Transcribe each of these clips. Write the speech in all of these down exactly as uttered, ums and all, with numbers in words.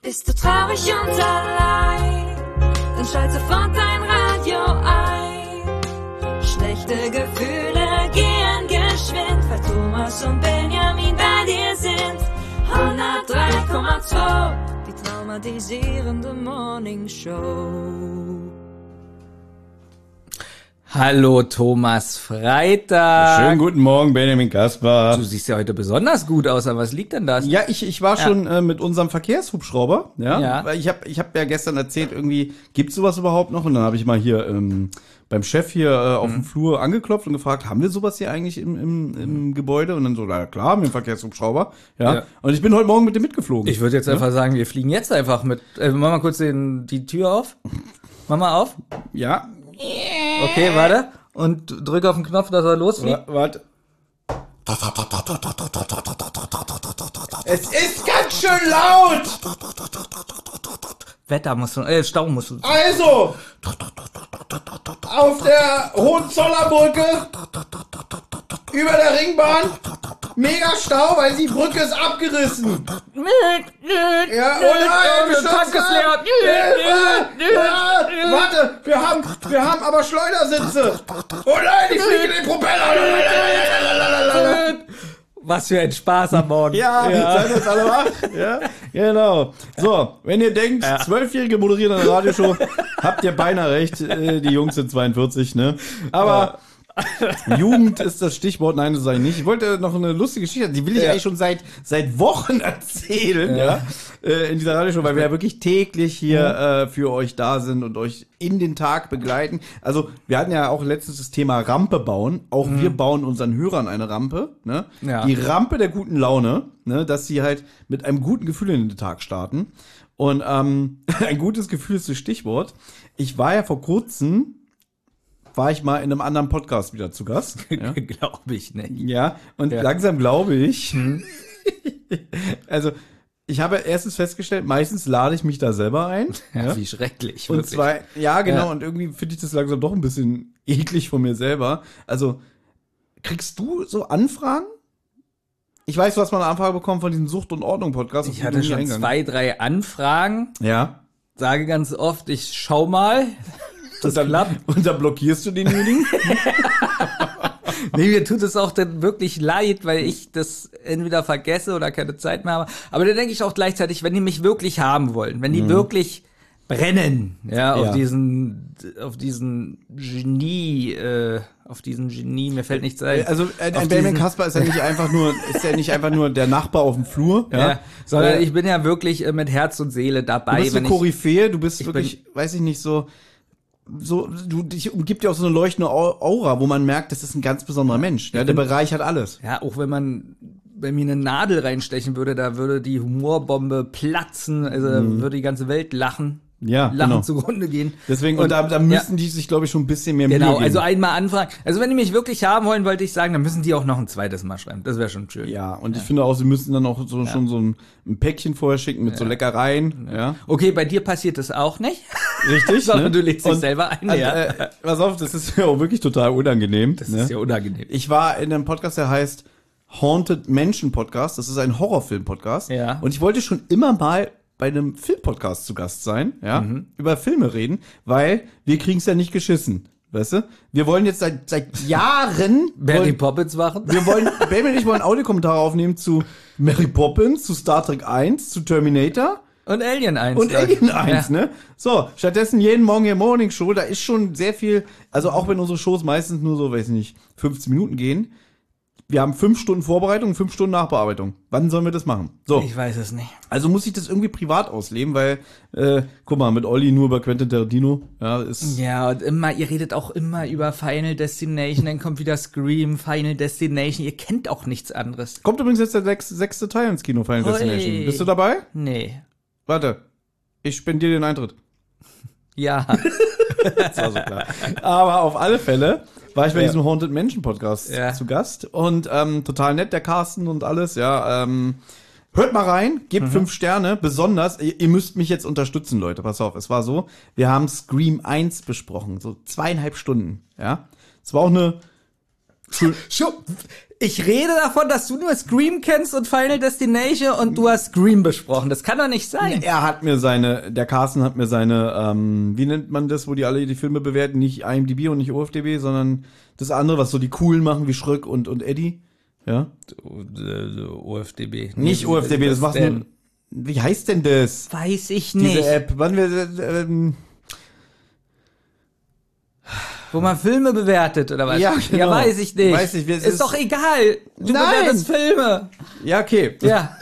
Bist du traurig und allein, dann schalt sofort dein Radio ein. Schlechte Gefühle gehen geschwind, weil Thomas und Benjamin bei dir sind. hundertdrei Komma zwei, die traumatisierende Morning Show. Hallo Thomas Freitag. Schönen guten Morgen, Benjamin Kaspar. Du siehst ja heute besonders gut aus, aber was liegt denn da? Ja, ich, ich war Ja. schon äh, mit unserem Verkehrshubschrauber. Ja. Ja. Weil Ich habe ich hab ja gestern erzählt, irgendwie gibt's sowas überhaupt noch? Und dann habe ich mal hier ähm, beim Chef hier äh, auf dem Flur angeklopft und gefragt, haben wir sowas hier eigentlich im, im, im Gebäude? Und dann so, na klar, mit dem Verkehrshubschrauber. Ja. Ja. Und ich bin heute Morgen mit dem mitgeflogen. Ich würde jetzt einfach sagen, wir fliegen jetzt einfach mit. Äh, mach mal kurz den, die Tür auf. Mach mal auf. Ja. Okay, warte. Und drück auf den Knopf, dass er losfliegt. Wa- Warte. Es ist ganz schön laut! Wetter musst du, äh, Stau musst du. Also, auf der Hohenzollernbrücke, über der Ringbahn, mega Stau, weil die Brücke ist abgerissen. Ja, oh nein, wir Tank ist leer. Hilfe! Ah, warte, wir haben, wir haben aber Schleudersitze. Oh nein, ich fliege den Propeller. Was für ein Spaß am Morgen. Ja, seid ihr jetzt alle wach? Ja, genau. So, wenn ihr denkt, Zwölfjährige moderieren eine Radioshow, habt ihr beinahe recht. Äh, Die Jungs sind zweiundvierzig, ne? Aber Jugend ist das Stichwort. Nein, das sage ich nicht. Ich wollte noch eine lustige Geschichte, die will ich Ja. eigentlich schon seit seit Wochen erzählen, ja, äh, in dieser Radioshow, weil wir ja wirklich täglich hier äh, für euch da sind und euch in den Tag begleiten. Also, wir hatten ja auch letztens das Thema Rampe bauen. Auch wir bauen unseren Hörern eine Rampe, ne? Ja. Die Rampe der guten Laune, ne, dass sie halt mit einem guten Gefühl in den Tag starten. Und ähm, ein gutes Gefühl ist das Stichwort. Ich war ja vor kurzem war ich mal in einem anderen Podcast wieder zu Gast. Ja, Glaube ich nicht. ja und Ja. langsam glaube ich, also ich habe erstens festgestellt, meistens lade ich mich da selber ein. Ja. Wie schrecklich. Und wirklich. zwei, ja genau, Ja. und irgendwie finde ich das langsam doch ein bisschen eklig von mir selber. Also, kriegst du so Anfragen? Ich weiß, du hast mal eine Anfrage bekommen von diesem Sucht- und Ordnung-Podcast. auf Ich den hatte du nie schon eingegangen zwei, drei Anfragen. Ja. Sage ganz oft, ich schau mal. Das Und dann, klappt. und dann blockierst du denjenigen? Nee, mir tut es auch dann wirklich leid, weil ich das entweder vergesse oder keine Zeit mehr habe. Aber dann denke ich auch gleichzeitig, wenn die mich wirklich haben wollen, wenn die wirklich brennen, ja, auf Ja. diesen, auf diesen Genie, äh, auf diesen Genie, mir fällt nichts ein. Also ein, Auf ein Benjamin diesen- Kasper ist ja nicht einfach nur, ist ja nicht einfach nur der Nachbar auf dem Flur, ja, Ja, sondern Äh, ich bin ja wirklich äh, mit Herz und Seele du dabei. bist eine wenn ich, Koryphäe, du bist ich wirklich, weiß ich nicht, so, so, du, dich umgibt ja auch so eine leuchtende Au- Aura, wo man merkt, das ist ein ganz besonderer Mensch, ja, der Bereich hat alles. ja, auch wenn man bei mir eine Nadel reinstechen würde, da würde die Humorbombe platzen, also würde die ganze Welt lachen. Ja, Lachen genau. zugrunde gehen. Deswegen, und, Und- da, da müssen die sich, glaube ich, schon ein bisschen mehr Mühe Genau, geben. also einmal anfragen. Also wenn die mich wirklich haben wollen, wollte ich sagen, dann müssen die auch noch ein zweites Mal schreiben. Das wäre schon schön. Ja, und ich finde auch, sie müssen dann auch so, schon so ein, ein Päckchen vorher schicken mit so Leckereien, ja. Okay, bei dir passiert das auch nicht. Richtig, Sondern ne? du lädst dich Und- selber ein, Also, ja. äh, pass auf, das ist ja auch wirklich total unangenehm. Das ne? ist ja unangenehm. Ich war in einem Podcast, der heißt Haunted Menschen Podcast. Das ist ein Horrorfilm-Podcast. Ja. Und ich wollte schon immer mal bei einem Filmpodcast zu Gast sein, ja, Mhm. über Filme reden, weil wir kriegen es ja nicht geschissen, weißt du? Wir wollen jetzt seit seit Jahren Mary wollen, Poppins machen. wir wollen, Baby und ich wollen Audiokommentare aufnehmen zu Mary Poppins, zu Star Trek eins, zu Terminator. Und Alien eins. Und glaub ich. Alien eins, Ja. ne? So, stattdessen jeden Morgen hier Morning Show, da ist schon sehr viel, also auch wenn unsere Shows meistens nur so, weiß ich nicht, fünfzehn Minuten gehen, wir haben fünf Stunden Vorbereitung, fünf Stunden Nachbearbeitung. Wann sollen wir das machen? So, Ich weiß es nicht. also muss ich das irgendwie privat ausleben, weil, äh, guck mal, mit Olli nur über Quentin Tarantino, ja, ist, Ja, und immer, ihr redet auch immer über Final Destination, dann kommt wieder Scream, Final Destination, ihr kennt auch nichts anderes. kommt übrigens jetzt der sechs, sechste Teil ins Kino, Final Ui. Destination. Bist du dabei? Nee. Warte, ich spendiere den Eintritt. Ja. Das war so klar. Aber auf alle Fälle war ich bei Ja. diesem Haunted Menschen Podcast Ja. zu Gast und ähm, total nett, der Carsten und alles, ja. Ähm, hört mal rein, gebt fünf Sterne, besonders, ihr, ihr müsst mich jetzt unterstützen, Leute, pass auf, es war so, wir haben Scream eins besprochen, so zweieinhalb Stunden, ja. Es war auch eine Ich rede davon, dass du nur Scream kennst und Final Destination und du hast Scream besprochen. Das kann doch nicht sein. Er hat mir seine, der Carsten hat mir seine, ähm, wie nennt man das, wo die alle die Filme bewerten? Nicht I M D B und nicht O F D B, sondern das andere, was so die coolen machen, wie Schröck und, und Eddie. Ja? O F D B. Nicht O F D B, das macht nur, wie heißt denn das? Weiß ich nicht. Diese App, wann wir, äh, ähm, Wo man Filme bewertet, oder was? Ja, genau. Ja, weiß ich nicht. Weiß ich, ist, ist doch egal. Du Nein. bewertest Filme. ja, okay. Ja.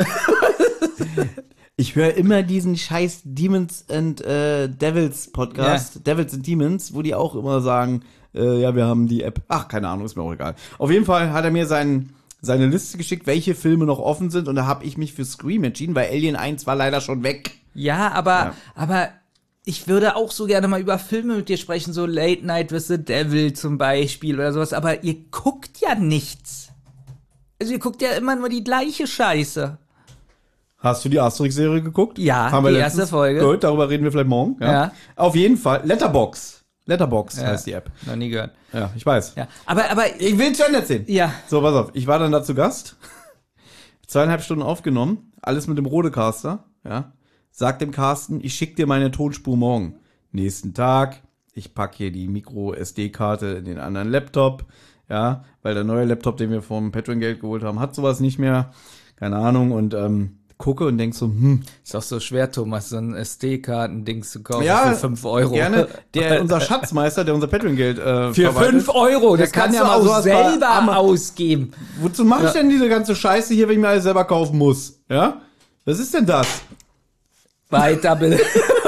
Ich höre immer diesen scheiß Demons and äh, Devils Podcast, Ja. Devils and Demons, wo die auch immer sagen, äh, ja, wir haben die App. Ach, keine Ahnung, ist mir auch egal. Auf jeden Fall hat er mir sein, seine Liste geschickt, welche Filme noch offen sind, und da habe ich mich für Scream entschieden, weil Alien eins war leider schon weg. Ja, aber, Ja. aber ich würde auch so gerne mal über Filme mit dir sprechen, so Late Night with the Devil zum Beispiel oder sowas, aber ihr guckt ja nichts. Also ihr guckt ja immer nur die gleiche Scheiße. Hast du die Asterix-Serie geguckt? Ja, Haben wir die letztens? erste Folge. Gut, darüber reden wir vielleicht morgen. Ja. Ja. Auf jeden Fall, Letterbox. Letterbox Ja. heißt die App. Noch nie gehört. Ja, ich weiß. Ja, aber, aber, Ich will zu Ende erzählen. ja. So, pass auf. Ich war dann da zu Gast. Zweieinhalb Stunden aufgenommen. Alles mit dem Rodecaster. Ja. Sag dem Carsten, ich schick dir meine Tonspur morgen. Nächsten Tag. Ich pack hier die Micro-S D-Karte in den anderen Laptop. Ja. Weil der neue Laptop, den wir vom Patreon-Geld geholt haben, hat sowas nicht mehr. Keine Ahnung. Und, ähm, gucke und denk so, hm. Ist auch so schwer, Thomas, so ein S D-Karten-Dings zu kaufen Ja, für fünf Euro. Gerne. Der, unser Schatzmeister, der unser Patreon-Geld, äh, Für verwaltet, fünf Euro, der das kann kannst ja du mal auch sowas bei selber Ama- ausgeben. Wozu mache ich denn diese ganze Scheiße hier, wenn ich mir alles selber kaufen muss? Ja? Was ist denn das? Weiter bitte.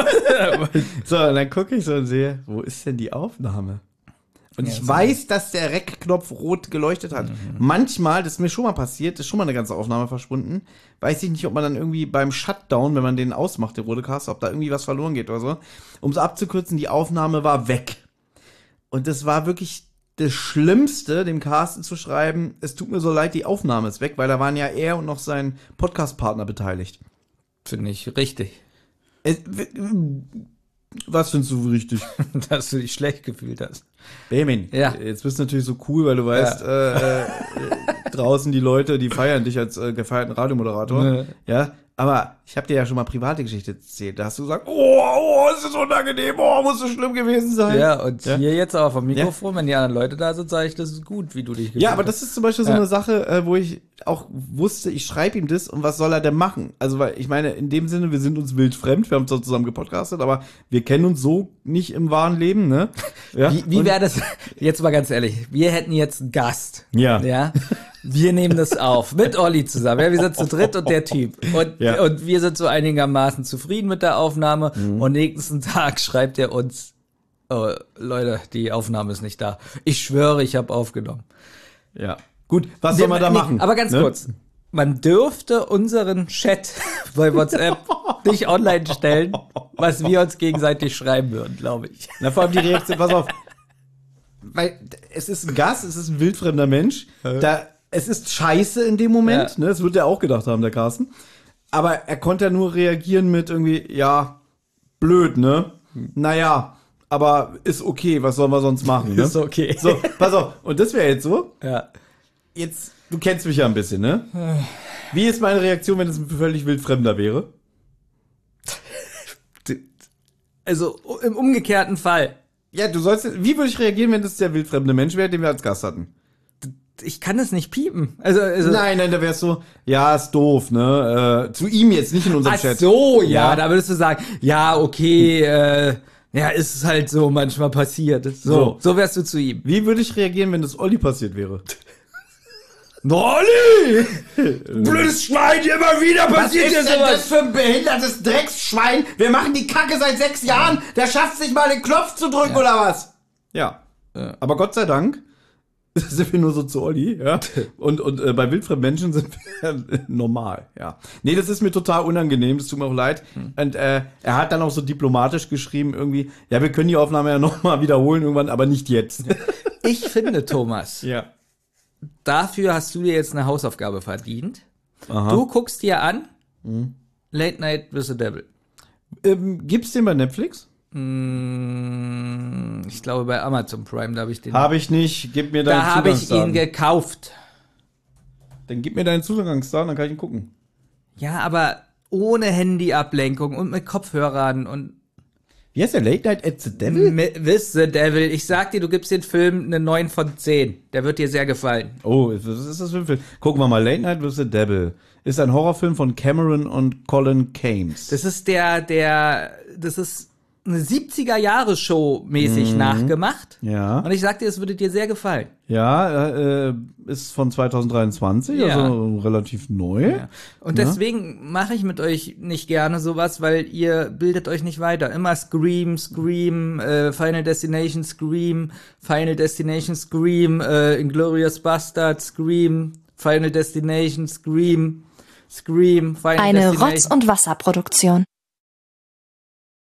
So, und dann gucke ich so und sehe, wo ist denn die Aufnahme? Und Ja, ich so. weiß, dass der Rec-Knopf rot geleuchtet hat. Manchmal, das ist mir schon mal passiert, ist schon mal eine ganze Aufnahme verschwunden. Weiß ich nicht, ob man dann irgendwie beim Shutdown, wenn man den ausmacht, den Rodecast, ob da irgendwie was verloren geht oder so. Um es abzukürzen, die Aufnahme war weg. Und das war wirklich das Schlimmste, dem Carsten zu schreiben, es tut mir so leid, die Aufnahme ist weg, weil da waren ja er und noch sein Podcast-Partner beteiligt. Finde ich richtig. Es, was findest du richtig? Dass du dich schlecht gefühlt hast. Benjamin, Ja. jetzt bist du natürlich so cool, weil du weißt, äh, äh, draußen die Leute, die feiern dich als äh, gefeierten Radiomoderator. Nee. Ja, aber ich habe dir ja schon mal private Geschichte erzählt. Da hast du gesagt, oh, oh, es ist unangenehm, oh, muss so schlimm gewesen sein. Ja, und Ja. hier jetzt aber vom Mikrofon, wenn die anderen Leute da sind, sage ich, das ist gut, wie du dich gefühlt Ja, aber das ist zum Beispiel so Ja. eine Sache, äh, wo ich auch wusste, ich schreibe ihm das und was soll er denn machen? Also, weil ich meine, in dem Sinne, wir sind uns wildfremd, wir haben zwar zusammen gepodcastet, aber wir kennen uns so nicht im wahren Leben, ne? Ja? Wie, wie Und- wäre das, jetzt mal ganz ehrlich, wir hätten jetzt einen Gast. Ja. Ja. Wir nehmen das auf. Mit Olli zusammen. Ja, wir sind zu dritt und der Typ. Und, Ja. und wir sind so einigermaßen zufrieden mit der Aufnahme. Mhm. Und nächsten Tag schreibt er uns, oh, Leute, die Aufnahme ist nicht da. Ich schwöre, ich habe aufgenommen. Ja. Gut, was soll man da Nee, machen? Aber ganz ne? kurz. Man dürfte unseren Chat bei WhatsApp nicht online stellen, was wir uns gegenseitig schreiben würden, glaube ich. Na, vor allem die Reaktion, pass auf. Weil es ist ein Gast, es ist ein wildfremder Mensch. Da, es ist scheiße in dem Moment, Ja. ne? Das wird er auch gedacht haben, der Carsten. Aber er konnte ja nur reagieren mit irgendwie, ja, blöd, ne? Naja, aber ist okay, was sollen wir sonst machen, ne? Ist okay. So, pass auf. Und das wäre jetzt so. Ja. Jetzt, du kennst mich ja ein bisschen, ne? Wie ist meine Reaktion, wenn es ein völlig wildfremder wäre? Also im umgekehrten Fall. Ja, du sollst, wie würde ich reagieren, wenn das der wildfremde Mensch wäre, den wir als Gast hatten? Ich kann es nicht piepen. Also, also Nein, nein, da wär's so, ja, ist doof, ne? Äh, zu ihm jetzt, nicht in unserem Ach Chat. so, ja, Ja. da würdest du sagen, ja, okay, äh, ja, ist es halt so manchmal passiert. So, So. so wärst du zu ihm. Wie würde ich reagieren, wenn das Olli passiert wäre? Olli! Blödes Schwein, immer wieder passiert dir sowas. für ein behindertes Drecksschwein? Wir machen die Kacke seit sechs Jahren. Der schafft sich mal den Knopf zu drücken, oder was? Ja. Aber Gott sei Dank sind wir nur so zu Olli, ja. Und, und äh, bei wildfremden Menschen sind wir normal, ja. Nee, das ist mir total unangenehm, das tut mir auch leid. Und äh, er hat dann auch so diplomatisch geschrieben, irgendwie, ja, wir können die Aufnahme ja nochmal wiederholen irgendwann, aber nicht jetzt. Ich finde, Thomas, Ja. dafür hast du dir jetzt eine Hausaufgabe verdient. Aha. Du guckst dir an, Late Night with the Devil. Ähm, gibt's den bei Netflix? Mm, ich glaube bei Amazon Prime, da habe ich den. Habe ich nicht, gib mir deinen Da habe ich ihn Zugangsdaten. gekauft. Dann gib mir deinen Zugangsdaten, dann kann ich ihn gucken. Ja, aber ohne Handyablenkung und mit Kopfhörern und Wie heißt der? Late Night at the Devil? mit with the Devil. Ich sag dir, du gibst den Film eine neun von zehn. Der wird dir sehr gefallen. Oh, was ist das für ein Film? Gucken wir mal, Late Night with the Devil. Ist ein Horrorfilm von Cameron und Colin Kames. Das ist der, der, das ist eine siebziger-Jahre-Show mäßig nachgemacht. Ja. Und ich sag dir, es würde dir sehr gefallen. Ja, äh, ist von zwanzig dreiundzwanzig, Ja. also relativ neu. Ja. Und deswegen mache ich mit euch nicht gerne sowas, weil ihr bildet euch nicht weiter. Immer Scream, Scream, äh, Final Destination, Scream, Final Destination, Scream, äh, Inglourious Bastard, Scream, Final Destination, Scream, Scream, Final Eine Destination. Rotz- und Wasserproduktion.